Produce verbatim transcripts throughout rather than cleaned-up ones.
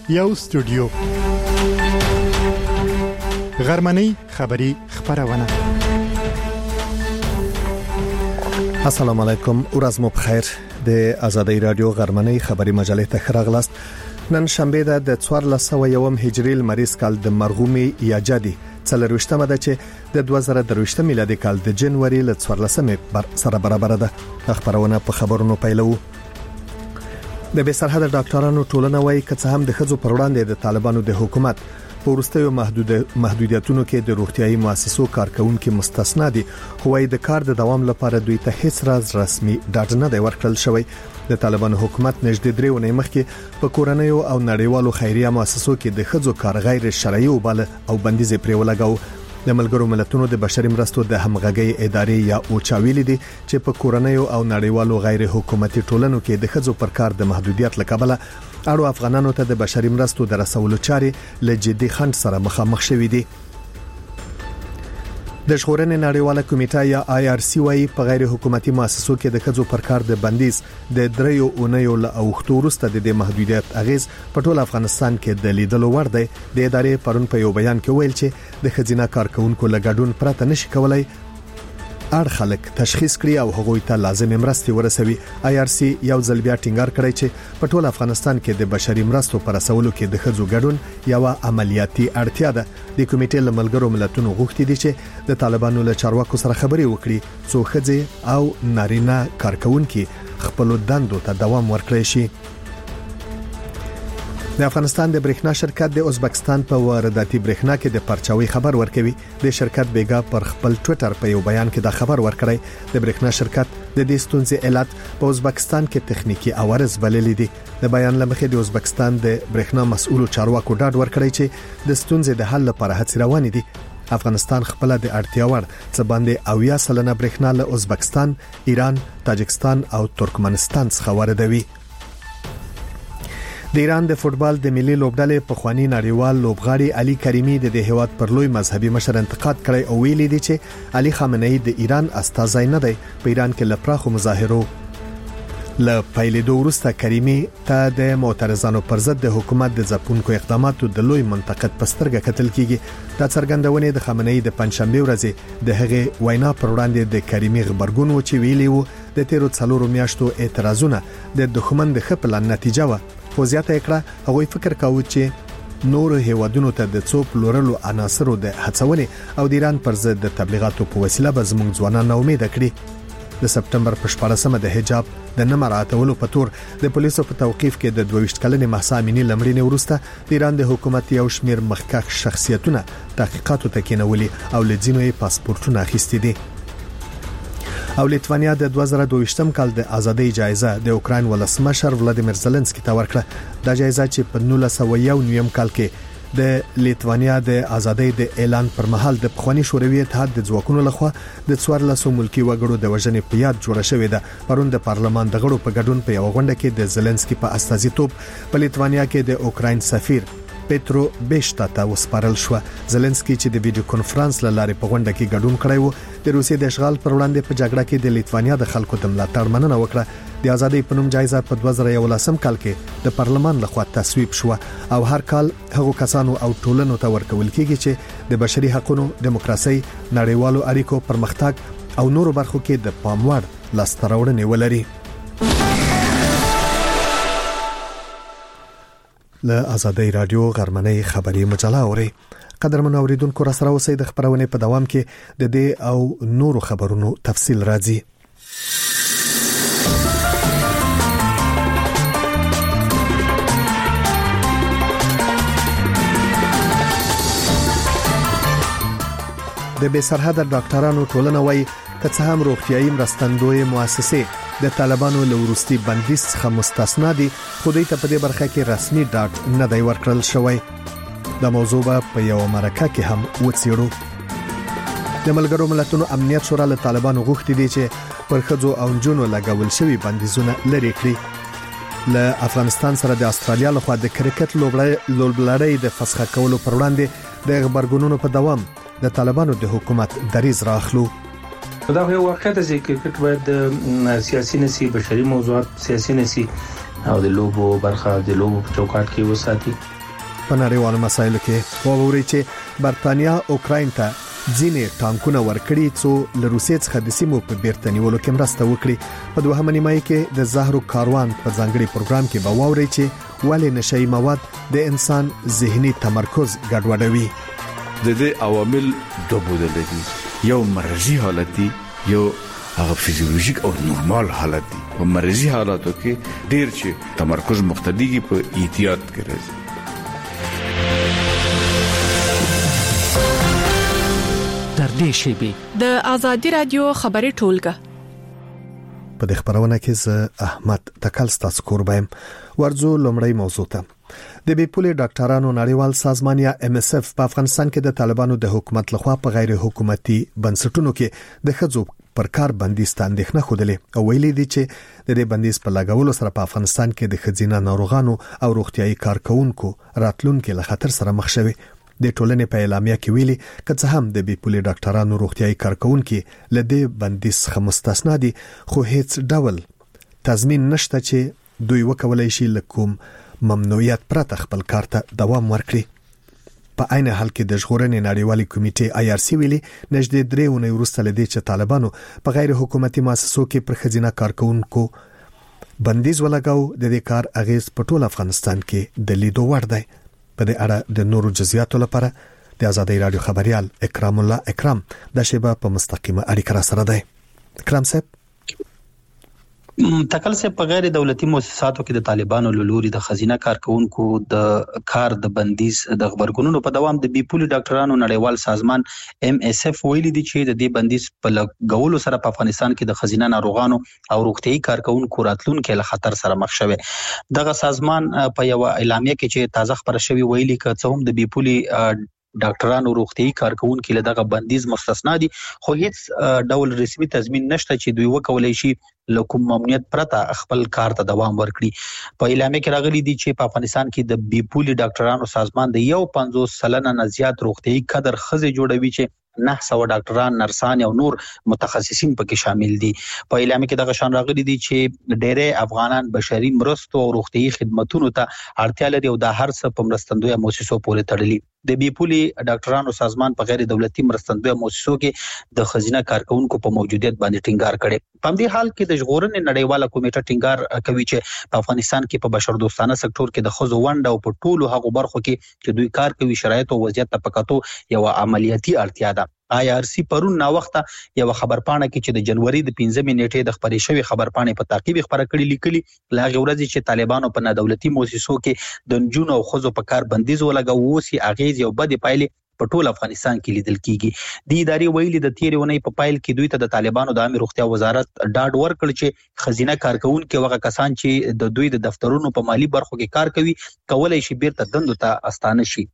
یو استودیو غرمنۍ خبری خبرونه. السلام علیکم، ورځ مو بخیر. د آزادۍ رادیو غرمنۍ خبری مجلې ته خراغلاست. نن شنبه ده د څوارلس سوه یوم هجري لمریز کال د مرغومي یا جدي څلرويشتمه ده چې د دوه زره درويشت میلادي کال د جنوري ل څوارلسمه سره برابر ده. خبرونه په خبرونو پیلو. د بې سرحده ډاکټرانو ټولنه وايي چې هم د خځو پر وړاندې د طالبانو د حکومت په ورستیو محدود محدودیتونو کې د روغتيایي مؤسسو کارکونکو مستثنا دي، خو وايي د کار د دوام لپاره دوی ته هیڅ راز رسمي ډاډ نه دی ورکړل شوی. د طالبانو حکومت نږدې درې ونې مخکې په کورنیو او نړیوالو خیریه مؤسسو کې د خځو کار غیر شرعي او بل او بندیز پرې ولګاو. د ملګرو ملتونو د بشري مرستو د همغږي ادارې یا اوچاویل دي چې په کورنیو او نړیوالو غیر حکومتي ټولنو کې د خځو پر کار د محدودیت لکبله اړو افغانانو ته د بشري مرستو د رسولو چاري له جدي خنډ سره مخامخ شوې دي. د ژغورنې نړیواله کمیټه یا آی آر سی وايي په غیر حکومتي مؤسسو کې د خځو پر کار د بندیز د دریو اونیو له اوختو وروسته د محدودیت اغیز په ټول افغانستان کې د لیدلو وړ دی. د ادارې پرون په یو بیان کې ویل چې د خځینه کارکونکو لګډون پرته نشي کولای اړ خلک تشخیص کړي او هغوی ته لازم مرستې ورسوي. آی آر سی یو ځل بیا ټینګار کړی چې په ټول افغانستان کې د بشري مرستو پر رسولو کې د خځو ګډون یو عملیاتي اړتیا ده. د کمیټې له ملګرو ملتونو غوښتي دي چې د طالبانو له چارواکو سره خبرې وکړي څو خځې او نارینه کارکونکو خپل دندو ته دوام ورکړي شي. د افغانستان د برېښنا شرکت د ازبکستان په وارداتي برېښنا کې د پرچاوي خبر ورکوي. د شرکت بیګا پر خپل ټوئیټر په یو بیان کې دا خبر ورکړی. د برېښنا شرکت د دې ستونزې علت په ازبکستان کې تخنیکی عوارض بللي دي. د بیان لمخې د ازبکستان د برېښنا مسؤل چارواکو ډاډ ورکړی چې د ستونزې د حل لپاره هڅې روانې دي. افغانستان خپل د اړتیا وړ څه باندې اویا سلنه برېښنا له ازبکستان، ایران، تاجکستان او ترکمنستان څخه واردوي. د ایران د فوتبال د ملي لوبډلې په خواني نړیوال لوبغاړي علي کریمي د هیواد پر لوی مذهبي مشر انتقاد کړی او ویلي دی چې علي خامنه‌ای د ایران استازی نه دی. په ایران کې لپراخو مظاهرو ل پیلېدو وروسته کریمي ته د معترضانو پر ضد د حکومت د ځپونکو اقداماتو د لوی منتقد پسترګه کتل کیږي. دا څرګندونه د خامنه‌ای د پنځشنبه ورځې د هغې وینا پر وړاندې د کریمي خبرګون و چې ویلي وو د تیرو څلورو میاشتو اعتراضونه د دښمن د خپل نتیجه و. فوزیاته کړه هغوی فکر کاوه چې نور هیوادونو ته د څو پلورلو عناصرو د هڅونې او د ایران پر ضد د تبلیغاتو په وسیله به زموږ ځوانان امید کړي. د سپټمبر په شپاړسمه د حجاب د نه مراعاتولو په تور د پولیسو په توقيف کې د دوه ویشت کلنې مهسا امینی لمړینې وروسته د ایران د حکومت یو شمیر مخکښ شخصیتونه تحقیقاتو ته کېنولي او لځینو یې پاسپورتونه اخیستي دي. او لیتوانیا د دوه زره دوه ویشتم کال د ازادۍ جایزه د اوکراین ولسمشر ولادیمیر زيلنسکي ته ورکړه. دا جایزه چې په نولس سوه یو نیم کال کې د لیتوانیا د ازادۍ د اعلان پر مهال د پخوانی شوروي اتحاد د ځواکونو لخوا د څوارلس ملکی وګړو د وژنې په یاد جوړه شوې ده. پرون د پارلمان د غړو په ګډون په یو غونډه کې د زيلنسکي په استازیتوب په لیتوانیا کې د اوکراین سفیر پیترو بیشتا ته وسپارل شو. زيلنسکي چې د ویډیو کانفرنس له لارې په غونډه کې ګډون کړی و د روسیې د اشغال پر وړاندې په جګړه کې د لیتوانیا د خلکو د ملاتړ مننه وکړه. د ازادۍ په نوم جایزه په دوه زره یولسم کال کې د پارلمان لخوا تصویب شو او هر کال هغو کسانو او ټولنو ته ورکول کیږي چې د بشري حقوقو، دیموکراسي، نړیوالو اړیکو پرمختګ او نورو برخو کې د پاموړ لاسته راوړنې ولري. له آزادۍ رادیو غرمنۍ خبری مجله اوري. قدرمن اوریدونکو را سره اوسئ. د خبرونه په دوام کې د دې او نورو خبرونو تفصیل راځي. د بې سرحده ډاکټرانو ټولنه وايي که څه هم روغتيایي مرستندوی مؤسسې د طالبانو له وروستي بندیز څخه مستثنا دي، خو دوی ته په دې برخه کې رسمي ډاډ نه دی ورکړل شوی. دا موضوع په یو مرکه کې هم وڅېړو. د ملګرو ملتونو امنیت شورا له طالبانو غوښتي دي چې پر خځو او نجونو لګول شوی بندیزونه لرې کړي. له افغانستان سره د استرالیا لخوا د کرکټ لوبلړۍ د فسخ کولو پر وړاندې د خبرګونونو په دوام د طالبانو د حکومت دریځ راخلو. دا یو واقعیت دی چې کرکټ باید سیاسي نسی، بشري موضوعات سیاسي نسی او د لوبو برخه د لوبو چوکاټ کې وساتي. په نړیوالو مسایلو کې ووري چې برتانیا اوکراین ته ځینې ټانکونه ورکړي څو له روسیې څخه د سیمو په بیرته نیولو کې مرسته وکړي. په دوهمه نیمایي کې د زهرو کاروان په ځانګړي پروګرام کې به واوري چې ولې نشئی مواد د انسان ذهني تمرکز ګډوډوي. د دې عوامل دوه بودل دي، یو مرضی حالت دی، یو هغه فزیولوژیک او نورمال حالت دی. په مرضی حالاتو کې ډیر چې تمرکز مختلفي په احتیاط کې راځي. در دې شیبه د ازادي رادیو خبري ټولګه په دې خبرونه کې ز احمد تکل ستاسو قربایم. ورځو لومړی موضوع ته د بیپولي ډاکټرانو نړیوال سازمان یا ام اس اف په افغانستان کې د طالبانو د حکومت لخوا په غیر حکومتي بنسټونو کې د خځو پر کار بندیز ته اندېښنه خوده او ویلي دي چې د دې بندیز په لګولو سره په افغانستان کې د خځینه ناروغانو او روغتيایي کارکونکو راتلونکو له خطر سره مخ شوي. د ټولنې په اعلامیه کې ویلي کڅ هم د بیپولي ډاکټرانو روغتيایي کارکونکو له دې بندیز څخه مستثنا دي، خو هیڅ ډول تضمین نشته چې دوی وکولای شي لکوم ممنوعیت پرته خپل کار ته دوام ورکړي. په عین حال کې د ژغورنې نړیوالي کمیټې آی آر سی ویلي نږدې درې اونۍ وروسته لدی چې طالبانو په غیر حکومتي مؤسسو کې پر خزینه کارکونکو بندیز ولګاو، د دې کار اغیز په ټول افغانستان کې د لیدو وړ دی. په دې اړه د نورو جزئیاتو لپاره د آزادۍ رادیو خبريال اکرام الله اکرام د شیبه په مستقیمه اړیکه را سره دی. اکرام صاحب، تکل سے په غیر دولتي مؤسساتو کې د طالبانو لوري د خزینه کارکونکو د کار د بندیز د خبرګونونو په دوام د بیپولي ډاکټرانو نړیوال سازمان ام اس اف ویلي دي چې د دې بندیز په لګولو سره په افغانستان کې د خزینه ناروغانو او روغتيایي کارکونکو راتلونکو له خطر سره مخ شوي. دغه سازمان په یو اعلامیه کې چې تازه خبر شوی ویلي ک څه هم د بیپولي ډاکټرانو روغتيایي کارکونکو له دغه بندیز مستثنا دي، خو هیڅ ډول رسمي تضمین نشته چې دوی وکولای شي لکه ممنوعیت پرته خپل کار ته دوام ورکړي. په اعلامیه کې راغلي دي چې په افغانستان کې د بیپولي ډاکټرانو سازمان د یو پنځوس سلنه نه زیات روغتيایي کادر خزې جوړوي چې نه سو ډاکټران، نرسان او نور متخصصین پکې شامل دي. په اعلامیه کې دغه شان راغلي دي چې ډېرې افغانان بشري مرستو او روغتيایي خدماتو ته اړتیا لري او د هر څه په مرستندوی مؤسسو پورې تړلي. د بیپولي ډاکټرانو سازمان په غیر دولتي مرستندوی مؤسسو کې د خزینه کارکونکو په موجودیت باندې ټینګار کړي. په دې حال کې د ژغورنې نړیواله کمیټه ټینګار کوي چې په افغانستان کې په بشردوستانه سکتور کې د خزو ونډه او په ټولو هغو برخو کې چې دوی کار کوي شرایط او وضعیت ته پکاتو یو عملیاتي اړتیا ده. آی آر سی پرون نا وخته یو خبرپاڼه کې چې د جنوري د پنځمې نیټې د خبرې شوی خبرپاڼې په تعقیب خبره کړې لیکلي لاغه ورځ چې طالبانو په دولتي مؤسسو کې د جنونو او خزو په کار بندیز ولګاو، وسی اغیز یو بد پایلې په ټول افغانستان کې لیدل کیږي. د ادارې ویلي د تیرې ونې په پایل کې دوی ته د طالبانو د عامه روغتیا وزارت ډاډ ورکړ چې خزینه کارکونکو هغه کسان چې د دوی د دفترونو په مالی برخو کې کار کوي کولای شي بیرته دندو ته استانه شي.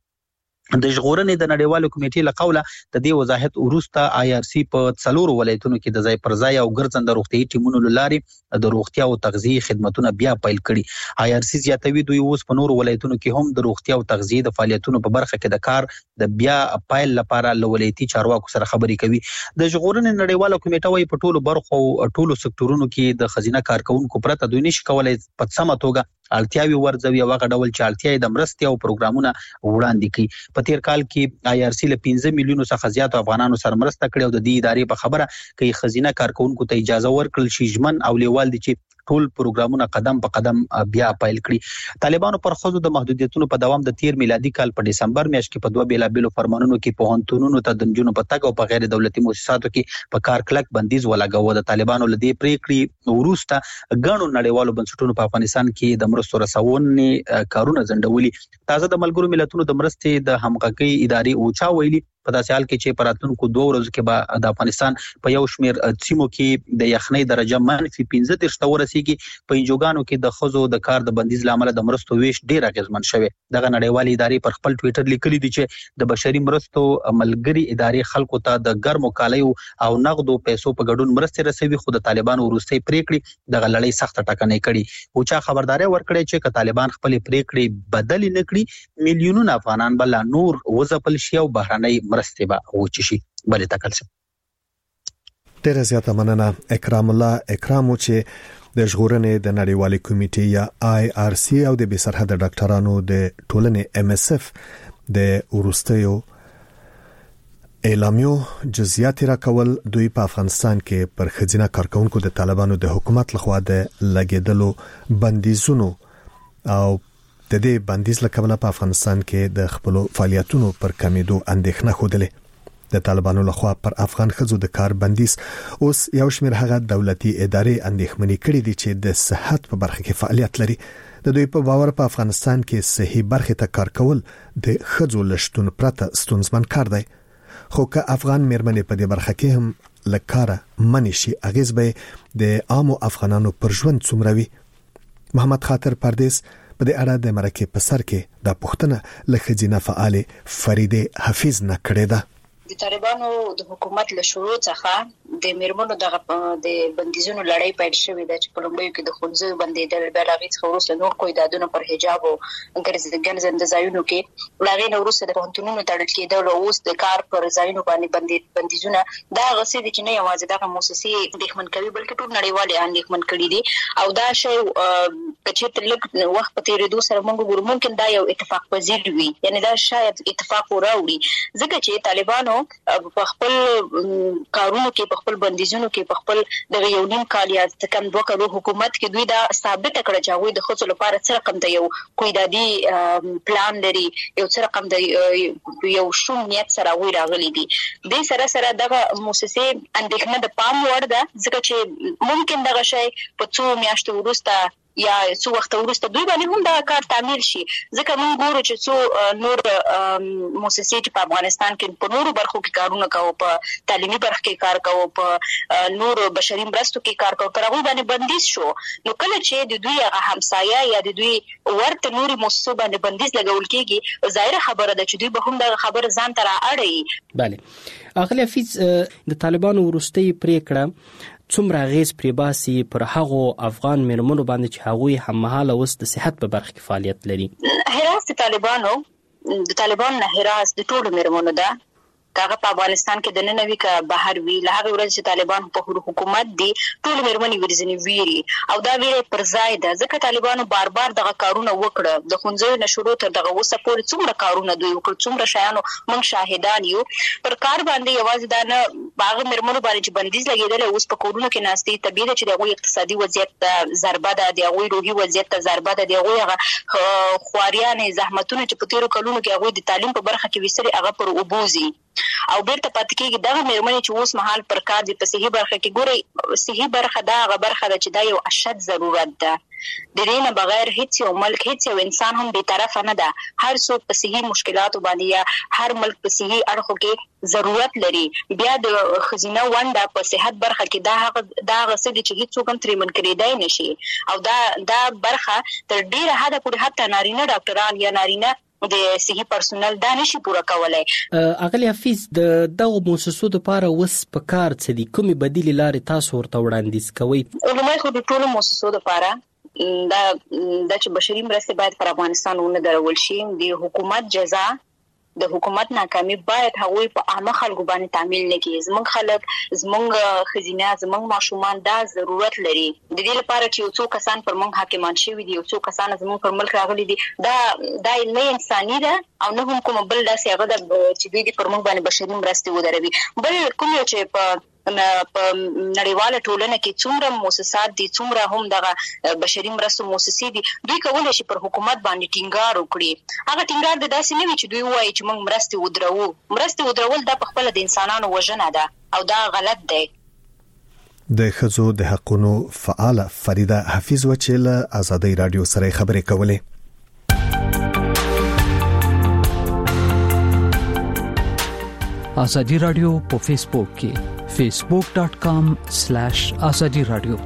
د ژغورنې د نړیوالو کمیټې له قوله د دې وضاحت وروسته آی آر سی په څلورو ولایتونو کې د ځای پر ځای او ګرځنده روغتيایي ټیمونو لارې د روغتیا او تغذیه خدماتونه بیا پیل کړي. آی آر سی زیاتوي دوی اوس په نورو ولایتونو کې هم د روغتیا او تغذیه د فعالیتونو په برخه کې د کار د بیا پیل لپاره ولایتي چارواکو سره خبرې کوي. د ژغورنې نړیواله کمیټه وايي په ټولو برخو او ټولو سکتورونو کې د خزینه کارکونکو پرته دوی نشي کولای په سمه توګه اړتیاوي ورځوي او هغه ډول چې اړتیاوي د مرستې او پروګرامونه وړاندې کوي. په تیر کال کې آی آر سی له پنځه میلیونو څخه زیات افغانانو سره مرسته کړې او د دې ادارې په خبره کوي خزینه کارکونکو ته اجازه ورکړل شي ژمن او لیوال دي چې ټول پروګرامونه قدم په قدم بیا پیل کړي. طالبانو پر خزو د محدودیتونو په دوام د تیر میلادي کال په دسمبر میاشت کې په دوه بیلا بیلو فرمانونو کې په هنتونونو ته د جنونو په تګ او په غیر دولتي مؤسساتو کې په کار کلک بندیز ولګاوه. د طالبانو لدی پریکړې وروسته غاڼو نړیوالو بنسټونو په افغانستان کې د مرستو رسونې کارونه ځنډولي. تازه د ملګرو ملتونو د مرستې د همغږي ادارې اوچا ویلي په داسې حال کې چې پراتونکو دوه ورځې کې به د افغانستان په یو شمیر سیمو کې د یخنۍ درجه منفي پنځه دېرش ته ورسیږي. په انجوګانو کې د خزو د کار د بندیز لامل د مرستو ویش ډیر اغیزمن شوی. دغه نړیوالې ادارې پر خپل ټوئیټر لیکلي دي چې د بشري مرستو ملګری ادارې خلکو ته د ګرمو کالیو او نغدو پیسو په ګډون مرستې رسوي، خو د طالبانو وروستۍ پریکړې دغه لړۍ سخت ټکنۍ کړي. او چا خبرداري ورکړي چې ک طالبان خپل پریکړې بدل نه کړي میلیونونه افغانان بل نور وځپل شي او بهرنۍ مرستې به وچی شي. بلې تکل سي ډیره زیاته مننه اکرام الله اکرامو چې د ژغورنې د نړیوالې کمیټې یا آی آر سی او د بسرحد ډاکټرانو د ټولنې ام اس اف د ورستیو اعلامیو جزئیات راکول دوی په افغانستان کې پر خزینه کارکونکو د طالبانو د حکومت لخوا د لګیدلو بندیزونو او د دې بندیز لکه په افغانستان کې د خپل فعالیتونو پر کمیدو اندېښنه خوده. د طالبانو لخوا پر افغان خزو د کار بندیز اوس یو شمېر هغه دولتي ادارې اندېښمنې کړې دي چې د صحت په برخه کې فعالیت لري. د دوی په باور په افغانستان کې صحي برخه ته کار کول د خزو لشتون پرته ستونزمن کار دی. خو که افغان مېرمنې په دې برخه کې هم لکاره منی شي اغیز به د عامو افغانانو پر ژوند څومره وي. محمد خاطر پردیس په دې اړه د مرکه په سر کې د پښتنه لخزینه فعال فریده حفیظ نه کړې ده. د طالبانو د حکومت له شروع څخه د میرمنو د بندیزونو لړۍ پیل شوې ده چې په لومړیو کې د خونځو بندیدل بل هغه څخه وروسته نور کوئی دادونه پر حجاب او ګرځنده ځایونو کې لاغې نو وروسته د پوهنتونونو تړل کېدل او اوس د کار پر ځایونو باندې بندیزونه دا غسې دي چې نه یوازې دغه مؤسسې اندېښمن کوي بلکې ټول نړیوال اندېښمن کړي دي او دا شی چې تلک وخت په تیریدو سره موږ ګورو ممکن دا یو اتفاق پذیر وي یعنی دا شاید اتفاق وراوړي ځکه چې طالبانو په خپل کارونو کې په خپل بندیزونو کې په خپل د یو نیم کال یا تکم دوه کالو حکومت کې دوی دا ثابت کړ چې هغه د خصوص لپاره څه رقم ته یو قیدادي پلان لري یو څه رقم د یو شوم نیت سره وی راغلي دي. د سره سره دغه مؤسسه اندېښنه د پام وړ ده ځکه چې ممکن دغه شی په څو میاشتو وروسته یا څو وخت وروسته دوی باندې هم دا کار تعمیل شي ځکه موږ ګورو چې څو نور مؤسسې چې په افغانستان کې په نورو برخو کې کارونه کوي په تعلیمي برخه کې کار کوي په نور بشري مرستو کې کار کوي پر هغه باندې بندیز شو نو کله چې د دوی هغه همسایه یا د دوی ورته نوري مؤسسو باندې بندیز لګول کېږي ظاهر خبره ده چې دوی به هم دا خبره ځان تر اړي. بله اغلی حفیظ د طالبانو ورستي پریکړه څومره غیز پریباسي پر هغو افغان میرمنو باندې چې هغوی هم مهاله اوس د صحت په برخه کې فعالیت لري؟ هراس د طالبانو د طالبان نه هراس د ټولو میرمنو ده کاغه په افغانستان کې د ننوي کا بهر وی له هغه ورځ چې طالبان په حکومت دي ټول میرمنې ورځنی ویري او دا ویره پر ځای ده ځکه طالبانو بار بار دغه کارونه وکړه د خونځو نشورو تر دغه وسه پورې څومره کارونه دوی وکړ څومره شایانو موږ شاهدان یو پر کار باندې یوازې دا نه باغ میرمنو باندې چې بندیز لګیدل اوس په کورونو کې ناستي طبيعي چې دغه اقتصادي وضعیت ته ضربه ده دغه روحي وضعیت ته ضربه ده دغه خواريانې زحمتونه چې په تیرو کلونو کې هغه د تعلیم په برخه کې وسري هغه پر وبوزي او بیرته پاتې کېږي دغه میرمنې چې اوس مهال پر کار دي په صحي برخه کې ګوري صحي برخه دا هغه برخه ده چې دا یو اشد ضرورت ده د دې نه بغیر هیڅ یو ملک هیڅ یو انسان هم بې طرفه نه ده هر څوک په صحي مشکلاتو باندې یا هر ملک په صحي اړخو کې ضرورت لري بیا د خزینه ونده په صحت برخه کې دا هغه دا غسه دي چې هیڅ څوک هم ترې من کړی نشي او دا دا برخه تر ډیره حد پورې حتی نارینه ډاکټران یا نارینه د صحي پرسونل دا نشي پوره کولای. اغلی حفیظ د دغه مؤسسو لپاره وس په کار څه دي کومې بدیل لارې تاسو ورته وړاندیز کوئ؟ علماء خو د ټولو مؤسسو لپاره دا د بشري مرستې باید پر افغانستان ونه درول شي د حکومت جزا د حکومت ناکامي باید هغوی په عامه خلکو باندې تعمیل نه کیږي زمونږ خلک زمونږ خزینه زمونږ ماشومان دا ضرورت لري د دې لپاره چې یو څو کسان پر مونږ حاکمان شوي دي یو څو کسان زمونږ پر ملک راغلي دي دا دا نه انساني ده او نه هم کوم بل داسې هغه د چې دوی پر مونږ باندې بشري مرستې ودروي بل کوم چې په په نړیواله ټولنه کې څومره مؤسسات دي څومره هم دغه بشري مرستو مؤسسې دي دوی کولای شي پر حکومت باندې ټینګار وکړي هغه ټینګار د داسې نه وي چې دوی وایي چې موږ مرستې ودرو مرستې ودرول دا په خپل د انسانانو وژنه ده او دا غلط دی. د ښځو د حقونو فعاله فریده حفیظ وچیله آزادۍ رادیو سره خبرې کولې. آزادی رادیو په فیسبوک کې facebook dot com slash azadi radio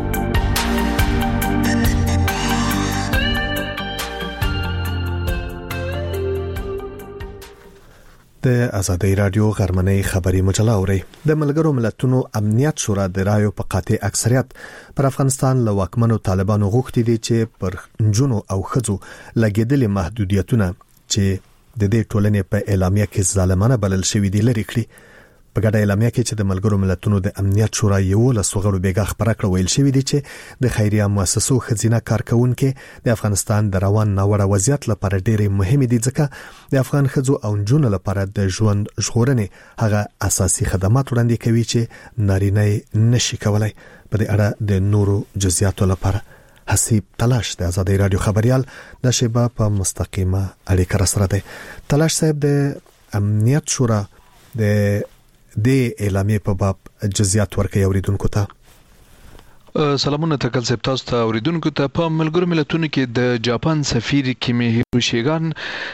د آزادۍ رادیو غرمنۍ خبري مجله اوري د ملګرو ملتونو امنیت شورا د رایو په قاطع اکثریت پر افغانستان له واکمنو طالبانو غوښتي دي چې پر جنو او خزو لګیدلې محدودیتونه چې د دې ټولنې په اعلامیه کې ظالمانه بلل شوې دي لري کړي په ګډه اعلامیه کې چې د ملګرو ملتونو د امنیت شورا یو لسوغړو بیګه خبره کړې ویل شوې دي چې د خیریه مؤسسو خزینه کارکونکو د افغانستان د روان ناوړه وضعیت لپاره ډېری مهمه دي ځکه د افغان خځو او نجونو لپاره د ژوند ژغورنې هغه اساسي خدمات وړاندې کوي چې نارینه نشي کولای. په دې اړه د نورو جزئیاتو لپاره حسیب تلاش د آزادۍ رادیو خبريال د شیبه په مستقیمه اړیکه را سره دی. تلاش صاحب د امنیت شورا د د اعلامیه په باب جزئیات ورکړي اوریدونکو ته. سلامونه تکل سپ تاسو ته اوریدونکو ته. په ملګرو ملتونو کې د جاپان سفیر کیمي هیروشیګان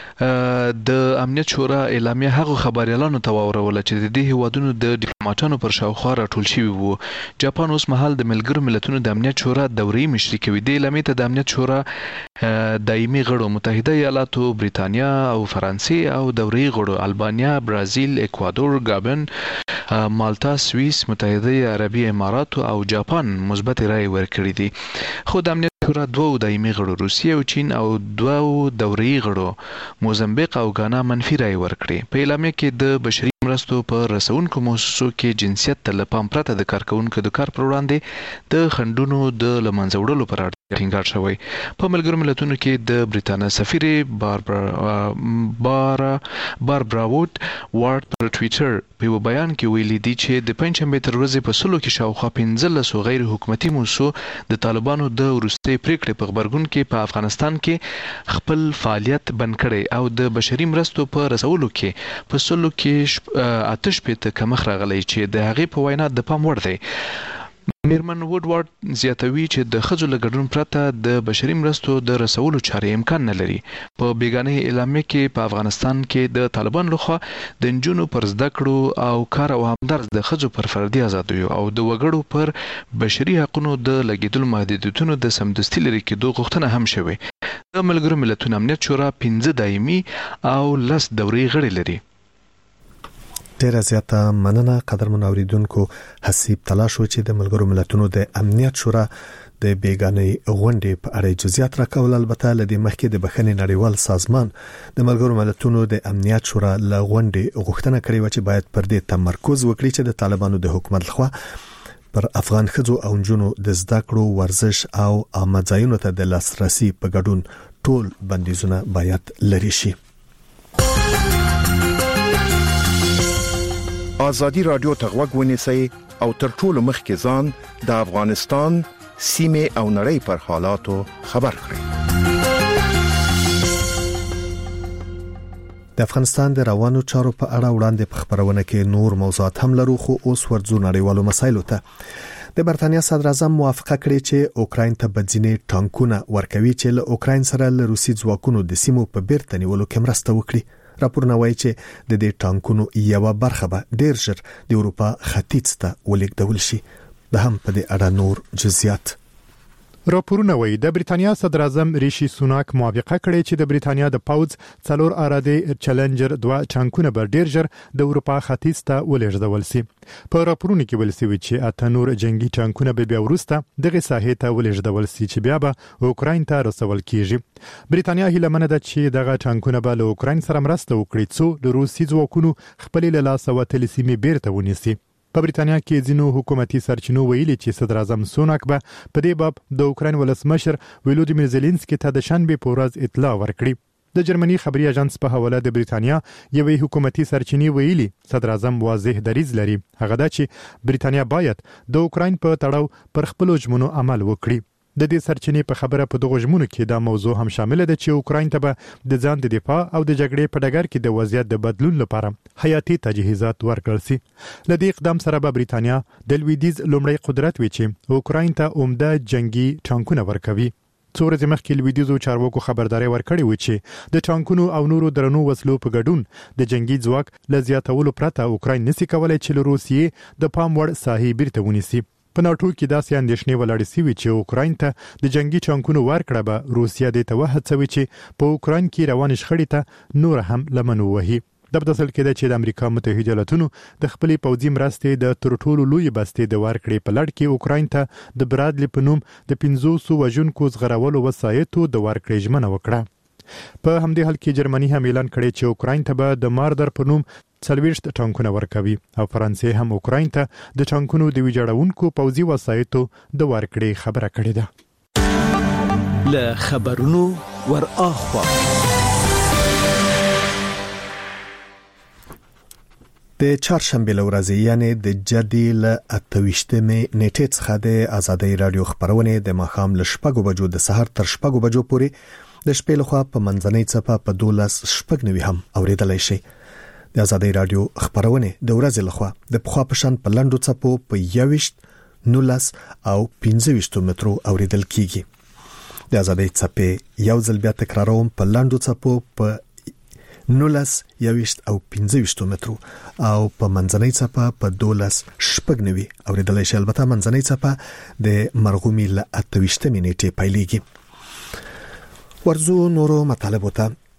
د امنیت شورا اعلامیه هغه خبريالانو ته وروله چې د دې هیوادونو د ډیپلوماټانو پر شاوخوا راټول شوی وو. جاپان اوس مهال د ملګرو ملتونو د امنیت شورا دوري مشري کوي. د اعلامیه ته د امنیت شورا دایمي غړو متحده ایالاتو، بریتانیا او فرانسې او دوري غړو البانیا، برازیل، اکوادور، گابن، مالټا، سوئیس، متحده عربی امارات او جاپان مثبت رائے ورکړي دي. خو د امنیت شورا دوه دایمي غړو روسیه او چین او دوه دوري غړو موزمبیق او غانا منفي رائے ورکړي. په اعلامیه کې د بشري مرستو په رسونکو مؤسسو کې جنسیت ته لپام پرته د کارکونکو د کار پر وړاندې د خندونو د لمنځه وړلو پر اړه ټینګار شوی. په ملګرو ملتونو کې د بریتانیا سفیر باربرا بارا باربرا ووډ وارد پر ټوئیټر په بیان کې ویلي دي چې د پنځمبه تر ورځې په سلو کې شاوخوا پنځلس غیر حکومتي موسسو د طالبانو د وروستي پریکړې په خبرګون کې په افغانستان کې خپل فعالیت بند کړي او د بشري مرستو په رسولو کې په سلو کې آتش پته کمخ راغلی چې د هغې په وینا د پام وړ دی. میرمن ووډ زیاتوي چې د ښځو له ګډون پرته د بشري مرستو د رسولو چارې امکان نه لري. په بیګانه اعلامیه کې په افغانستان کې د طالبان لخوا د نجونو پر زده کړو او کار او همدرد د ښځو پر فردي ازادیو او د وګړو پر بشري حقوقو د لګیدلو محدودیتونو د سمدستي لري کېدو غوښتنه هم شوې. د ملګرو ملتونو امنیت شورا پنځه دایمي او لس دوري غړي لري. ډیره زیاته مننه قدرمن اوریدونکو. حسیب تلاش و چې د ملګرو ملتونو د امنیت شورا د بیګانې غونډې په اړه جزئیات راکول. البته لدې مخکې د بخښنې نړیوال سازمان د ملګرو ملتونو د امنیت شورا له غونډې غوښتنه کړې و چې باید پر دې تمرکز وکړي چې د طالبانو د حکومت لخوا پر افغان ښځو او نجونو د زده کړو، ورزش او عامه ځایونو ته د لاسرسي په ګډون ټول بندیزونه باید لري شي. آزادی رادیو تغوږ ونیسئ او تر ټولو مخکې ځان د افغانستان سیمه او نړۍ پر حالاتو خبر کړئ. د افغانستان د روانو چارو په اړه وړاندې په خبرونه کې نور موضوعات هم لرو، خو اوس ورځو نړیوالو مسایلو ته. د برتانیا صدر اعظم موافقه کړې چې اوکراین ته بنزیني ټانکونه ورکوي چې له اوکراین سره له روسي ځواکونو د سیمو په بیرته نیولو کې مرسته وکړي. راپورونه وایي چې د دې ټانکونو یوه برخه به ډیر ژر د اروپا ختیځ ته ولېږدول شي. د هم په دې اړه نور جزئیات. راپورونه وایي د بریتانیا صدر اعظم ریشي سوناک موافقه کړې چې د بریتانیا د پاوز څلور اراده چیلنجر دوه ټانکونه به ډیر ژر د اروپا ختیځ ته ولېږدول شي. په راپورونو کې ویل شوی چې اته نور جنگي ټانکونه به بیا وروسته دغه ساحې ته ولېږدول شي چې بیا به اوکراین ته رسول کیږي. بریتانیا هیله منه ده چې دغه ټانکونه به له اوکراین سره مرسته وکړي څو د روسي ځواکونو خپل له لاسه وتلې سیمې بیرته ونیسي. په بریتانیا کې ځینو حکومتي سرچینو ویلي چې صدر اعظم سوناک به په دې باب د اوکراین ولسمشر ولودیمیر زيلنسکي ته د شنبه په ورځ اطلاع ورکړي. د جرمني خبري اژانس په حواله د بریتانیا یوې حکومتي سرچینې ویلي صدر اعظم واضح دریځ لري، هغه دا چې بریتانیا باید د اوکراین په تړاو پر خپل ژمنو عمل وکړي. د دې سرچینې په خبره په دغه ژمنو کې دا موضوع هم شامل ده چې اوکراین ته به د ځان د دفاع او د جګړې په ډګر کې د وضعیت د بدلون لپاره حیاتي تجهیزات ورکړل شي. له دې اقدام سره به بریتانیا د لویدیز لومړی قدرت وي چې اوکراین ته عمده جنگي ټانکونه ورکوي. څو ورځې مخکې لویدیزو چارواکو خبرداري ورکړې و چې د ټانکونو او نورو درنو وسلو په ګډون د جنگي ځواک له زیاتولو پرته اوکراین نشي کولای چې له روسیې د پام وړ ساحې بیرته ونیسي. په ناټو کې داسې اندېښنې ولاړې سوي چې اوکراین ته د جنگي ټانکونو ورکړه به روسیا دې ته وهڅوي چې په اوکراین کې روان شخړې ته نور هم لمن ووهي. د بدسل کې د چې د امریکا متحده ایالاتونو د خپلې پوځي مرستې د تر ټولو لوی بستې د ورکړې په لړ کې اوکراین ته د برادلی په نوم د پنځوسو وژونکو زغرولو وسایطو د ورکړې ژمنه وکړه. په همدې حال کې جرمني هم اعلان کړی چې اوکراین ته به د ماردر په نوم څلويشت ټانکونه ورکوي او فرانسې هم اوکراین ته د ټانکونو د ویجاړونکو پوځي وسایطو د ورکړې خبره کړې ده. له خبرونو ور اخوا د چهارشنبه ورځې یعنی د جدي ل اتويشتمه نیټه څخه د ازادي رادیو خبرونه د ماخام ل شپږو بجو د سحر تر شپږو بجو پورې د شپې لخوا په منځنۍ څپه په دولس شپږ نوي هم اوریدلای شي. د ازادي رادیو خبرونه د ورځې لخوا د پخوا پشان په لندو څپو په یويشت نولس او پنځه ویشت مترو اوریدل کیږي. د ازادي څپې یو ځل بیا تکراروم په لندو څپو په نولس یويشت او پنځه ویشت مترو او په منځنۍ څپه په دولس شپږ نوي اوریدلای شي. البته منځنۍ څپه د مرغومي ل اتويشتمه نیټه پیلېږي. ورزو نورو مطالبه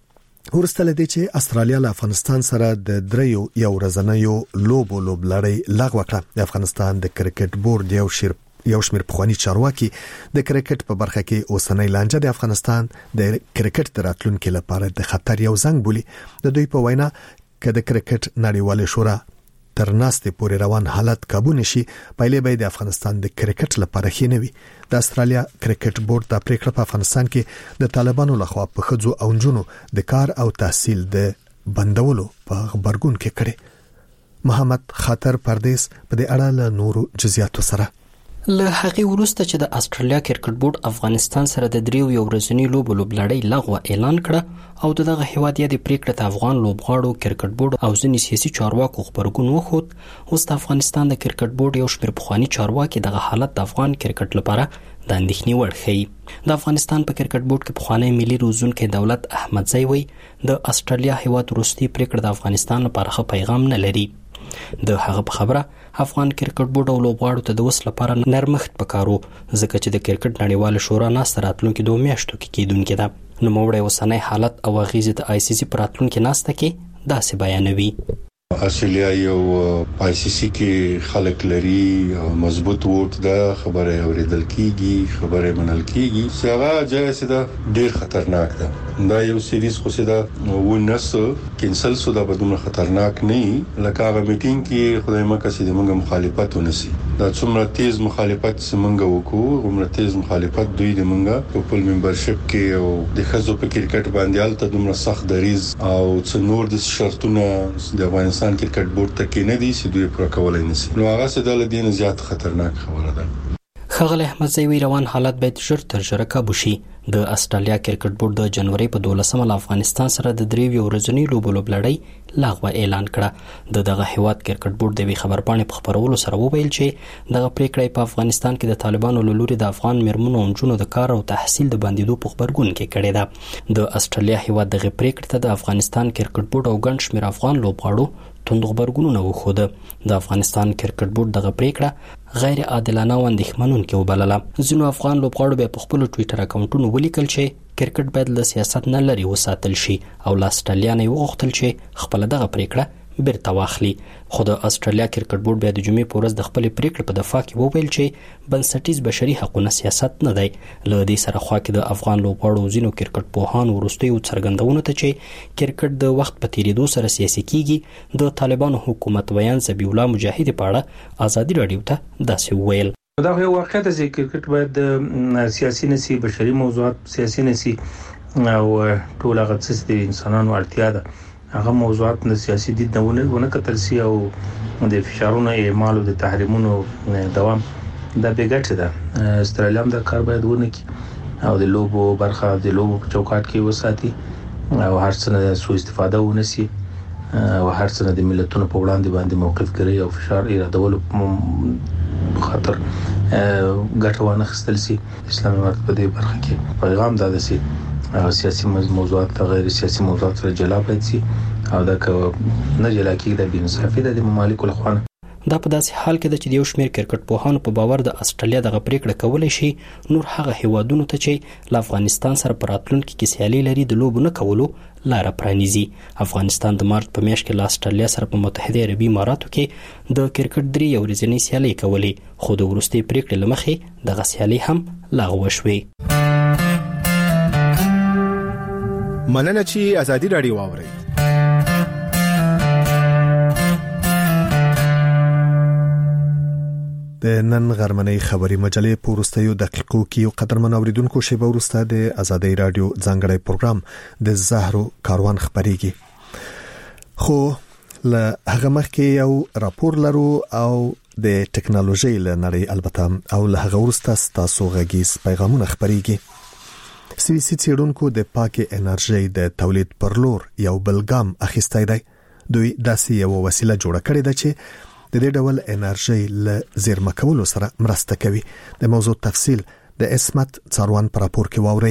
ته ورستل دي چې استرالیا له افغانستان سره د دریو یو ورځنیو لوبو لوبلړۍ لغوه کړه. د افغانستان د کرکټ بورډ یو شیر یو شمېر پخوانی چارواکي د کرکټ په برخه کې اوسنۍ لانجه د افغانستان د کرکټ د راتلونکو لپاره د خطر یو زنګ بولي. د دوی په وینا کې د کرکټ نړیواله شورا تر ناستې پورې روان حالت قابو نشي پایلې به د افغانستان د کرکټ لپاره خینوي. د استرالیا کرکټ بورډ د پریکړه په افغانستان کې د طالبانو لخوا په خځو او جنونو د کار او تحصیل د بندولو په خبرګون کې کړي. محمد خاطر پردیس په دې اړه له نورو جزئیاتو سره له هغه وروسته چې د استرالیا کرکټ بورډ افغانستان سره د دریو یو ورځنی لوبو لوبلړۍ لغوه اعلان کړه او دغه هیواد یې د پریکړه د افغان لوبغاړو کرکټ بورډ او ځینې سیاسي چارواکو خبرګون وخوت. اوس د افغانستان د کرکټ بورډ یو شمېر پخوانی چارواکي دغه حالت د افغان کرکټ لپاره د اندېښنې وړ ښیي. د افغانستان په کرکټ بورډ کې پخوانی ملي روزونکي دولت احمدزی وی د استرالیا هیواد وروستي پریکړه د افغانستان لپاره ښه پیغام نه لري. د هغه په خبره افغان کرکټ بورډ او لوبغاړو ته د وس لپاره نرمښت پکارو ځکه چې د کرکټ نړیواله شورا ناسته راتلونکي دوه میاشتو کې کېدونکې ده. نوموړی اوسنی حالت او اغیزې د آی سی سی په راتلونکي ناسته کې داسې بیانوي. استرالیا یو آی سی سی کې خلک لري مضبوط ووټ ده خبره اوریدل کیږي خبره منل کیږي څنګه جایسه ده ډیر خطرناک ده. دا یو سیریز خو سده ونس کینسل سو دا بدون خطرناک نه لکه هغه میټینګ کې خدای مکه سي د موږ مخالفت ونسی دا څومره تیز مخالفت سیمنګ وکړو عمره تیز مخالفت دوی د موږ په خپل ممبرشپ کې او د خزو په کرکټ باندې الته دومره سخت دریز او څنور د شرطونه د افغانستان کرکټ بورډ ته کې نه دي چې دوی پر کولای نسی نو هغه څه د لدین زیات خطرناک خبره ده. خغل احمد زوی روان حالت باید ژر تر ژره کابو شي. د استرالیا کرکټ بورډ د جنوري په دولسمه له افغانستان سره د دریو یو ورځنی لوبو لوبلړۍ لغوه اعلان کړه. د دغه هیواد کرکټ بورډ د خبرپاڼې په خبرولو سره وویل چې دغه پریکړه په افغانستان کې د طالبانو له لوري د افغان مرمنو او جنونو د کار او تحصیل د بندیدو په خبرګون کې کړې ده. د استرالیا هیواد دغه پریکړه ته د افغانستان کرکټ بورډ او ګڼ شمېر افغان لوبغاړو توند خبرګونونه وخوده. د افغانستان کرکټ بورډ دغه پریکړه غیر عادلانه او اندېښمنونکې وبلله. ځینو افغان لوبغاړو به په خپل ټوئیټر اکاونټونو ولیکل چې کرکټ باید له سیاست نه لري وساتل شي او له استرالیا نه وغوښتل چې خپل دغه پریکړه بیرته واخلي. خو د استرالیا کرکټ بورډ بیا د جمعې په ورځ د خپل پریکړې په دفاع کې وویل چې بنسټیز بشري حقوقونه سیاست نه دی. له دې سره خوا کې د افغان لوبغاړو ځینو کرکټ پوهان وروستیو څرګندونه ته چې کرکټ د وخت په تیریدو سره سیاسي کیږي د طالبانو حکومت بیان زبی الله مجاهد په اړه ازادي رادیو ته داسې وویل. دا یو واقعیت دی چې کرکټ باید سیاسي نسی بشري موضوعات سیاسي نسی او ټول هغه څه د انسانانو اړتیا ده هغه موضوعات نه سیاسي دي نه ونه کتل سی او د فشارونو اعمال او د تحریمونو دوام دا بیګټ ده. استرالیا هم د کار باید ونه کی او د لوبو برخه د لوبو په چوکاټ کې وساتي او هر څه نه سوء استفاده ونسی او هر څه د ملتونو په وړاندې باندې موقف کوي او فشار ایرادولو خاطر ګټه ونه خستل سي. اسلامي امارت په دې برخه کې پیغام دا دسي سیاسي موضوعات غیر سیاسي موضوعات سره جلا باید سي او دا که نه جلا کېږي د بې‌انصافي د ممالکو لخوا. دا په داسې حال کې ده چې د یو شمېر کرکټ پوهانو په باور د استرالیا دغه پریکړه کولی شي نور هغه هیوادونو ته چې له افغانستان سره په راتلونکي کې سیالي لري د لوبو نه کولو لاره پرانیزي. افغانستان د مارچ په میاشت کې له استرالیا سره په متحده عربي اماراتو کې د کرکټ درې یو ورځنۍ سیالۍ کولې خو د وروستۍ پریکړې له مخې دغه سیالۍ هم لغوه شوې. مننه چې ازادي رادیو واورئ. د نن غرمنۍ خبري مجلې په وروستیو دقیقو کې یو قدرمن اوریدونکو شیبه وروسته د آزادۍ رادیو ځانګړی پروګرام د زهرو کاروان خبريږي. خو له هغه مخکې یو راپور لرو او د ټکنالوژي له نړۍ البته او له هغه وروسته تاسو غږیز پیغامونه خبريږي. سویسي څېړونکو د پاکي انرژي د تولید پر لور یو بلګام اخیستی دی. دوی داسې یو وسیله جوړه کړې ده چې د دې ډول انرژي له زیرمه کولو سره مرسته کوي. د موضوع تفصیل د اسمت څاروان پر راپور کې واوري.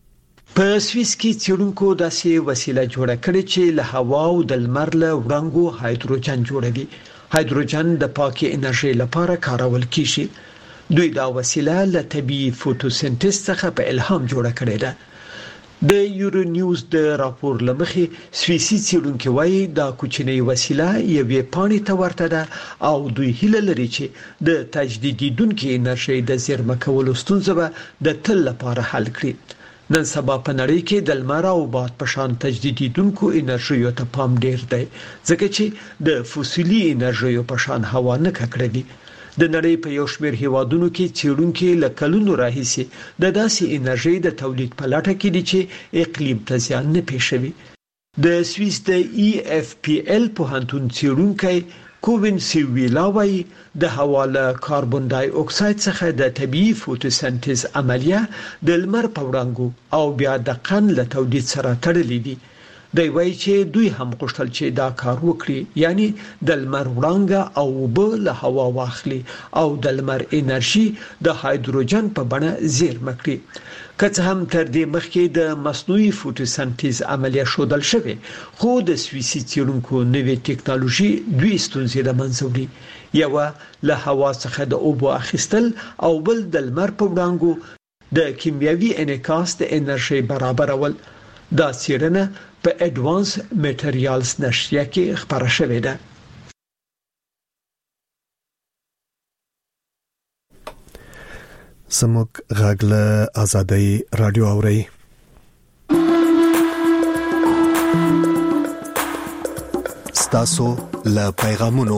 په سویس کې څېړونکو داسې وسیله جوړه کړې چې له هوا او د لمر له وړانګو هایدروجن جوړوي. هایدروجن د پاکي انرژي لپاره کارول کیږي. دوی دا وسیله له طبيعي فوټوسنتز څخه په الهام جوړه کړې ده. د یورو نیوز د راپور لمخې سویسي څېړونکو وايي دا کوچنی وسیله یوې پاڼې ته ورته ده او دوی هیله لري چې د تجدیدیدونکو انرژي د زیرمه کولو ستونزه به د تل لپاره حل کړي. نن سبا په نړۍ کې د لمر او باد په شان تجدیدیدونکو انرژیو ته پام ډیر دی ځکه چې د فوسیلي انرژیو په شان هوا نه ککړوي. د نړۍ په یو شمېر هیوادونو کې څېړونکو له کلونو راهیسې د داسې انرژي د تولید په لټه کې دي چې اقلیم ته زیان نه پېښوي. د سویس د ای اف پی ال پوهنتون څېړونکی کووین سیویلا وايي د هوا له کاربن ډای اکساید څخه د طبيعي فوټوسنتز عملیه د لمر په وړانګو او بیا د قن له تولید سره تړلې دي. دوی وايي چې دوی هم غوښتل چې دا کار وکړي، یعنی د لمر وړانګه او اوبه له هوا واخلي او د لمر انرژي د هایدروجن په بڼه زیرمه کړي. که څه هم تر دې مخکې د مصنوعي فوټوسنتز عملیه شودل شوې، خو د سویسي څېړونکو نوې ټکنالوژي دوی ستونزې د منځوري یو له هوا څخه د اوبو اخیستل او بل د لمر په وړانګو د کیمیاوي انعکاس د انرژي برابرول. دا څېړنه په اډوانس میټریالز نشریه کې خبره شوې ده. سموک غاګله آزادۍ رادیو اوري. ستاسو له پیغامونو.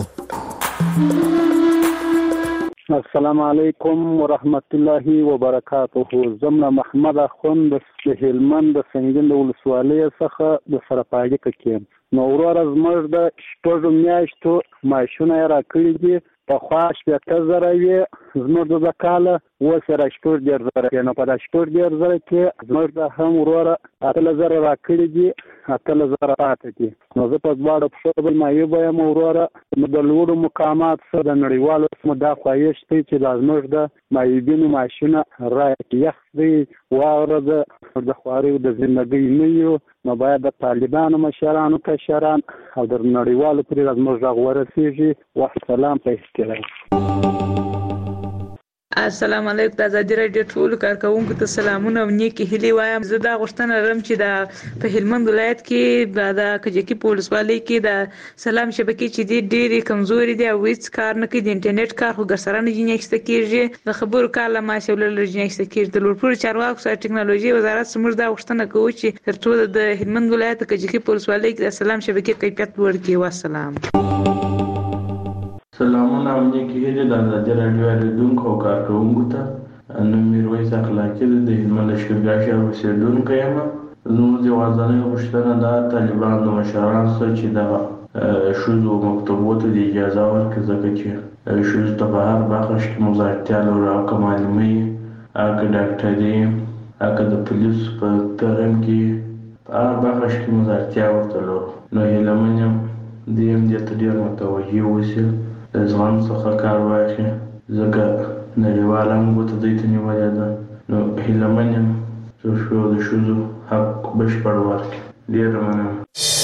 السلام علیکم ورحمت الله وبرکاته. زمنا محمد اخوند د هلمند د سنگین د ولسوالۍ څخه د سرپاګي کې. نو ورور زموږ د شپږ میاشتو ماشونه را کړی دي په خواش په تزره وي زموږ د کاله و سره شپږ ډیر زره نه په شپږ ډیر زره کې زموږ د هم ورور اتل زره را کړی دي اتل زره پاتې دي. نو زه په دواړو په شوبل مایو به مورور د لوړو مقامات سره د نړیوالو سم دا خوایش ته چې لازمه ده مایبینو ماشینه را یخ دی واغره د خواري د ژوندۍ نه یو. نو باید د طالبانو مشرانو کشران او د نړیوالو پرې لازمه غوړه سیږي. والسلام په استقلال. السلام علیکم. د آزادۍ رادیو ټول کارکونکو ته سلامونه او نیکی هیلې وایم. زه دا غوښتنه لرم چې د په هلمند ولایت کې د کجکی پولیسوالۍ کې د سلام شبکې چې دی ډېری کمزوري دي او هیڅ کار نه کوي. د انټرنیټ کار خو ګرسره نه جنیکسته کیږي. د خبرو کار له ماشي ولر جنیکسته کیږي. د لوړپوړي چارواکو سره ټکنالوژي وزارت سمور دا غوښتنه کوي چې ترڅو د هلمند ولایت کجکی پولیسوالۍ کې د سلام شبکې کیفیت لوړ کړي. والسلام. سلامونه او نیکی هیلې د آزادۍ رادیو اوریدونکو او کارکونکو ته. نو میرویس اخلاقي د هلمند شګاشي اوسیدونکی یم. زموږ یوازینۍ غوښتنه ده طالبان د مشرانو سره چې د ښځو مکتبو ته د اجازه ورکړي ځکه چې ښځو ته په هر برخه کې مزاحمتیا لري او که معلمي که ډاکټري که د پولیسو په ترم کې په هر برخه کې مزاحمتیا ورته لرو. نو هیله من یم دوی هم دې ته ډېر متوجه اوسي، د زغم څخه کار واخلي ځکه نړیوال هم ګوته دوی ته نیولې ده. نو هیله من یم چې د ښځو حق بشپړ ورکړي. ډېره مننه.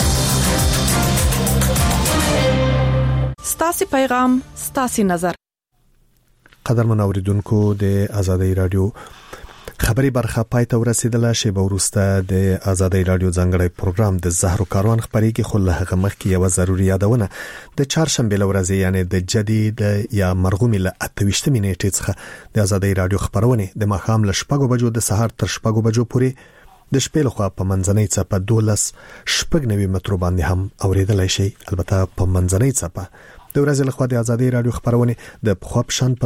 ستاسو پیغام ستاسو نظر. قدرمن اوریدونکو د آزادۍ رادیو خبري برخه پای ته ورسیدله. شی به ورسته د آزادۍ رادیو ځانګړی پروګرام د زهرو کاروان خبريږي. خو له هغه مخکې یو ضروري یادونه د چهارشنبه ورځې یعنی د جدید یا مرغومي له اتهشتمې نیټې څخه د آزادۍ رادیو خبرونه د ماښام له شپږو بجو د سهار تر شپږو بجو پورې د شپې له خوا په منځنۍ څپه دولس شپږ نوي مترو باندې هم اوریدلای شي. البته په منځنۍ څپه د ورځې له خوا د آزادۍ رادیو خبرونه د خپل شان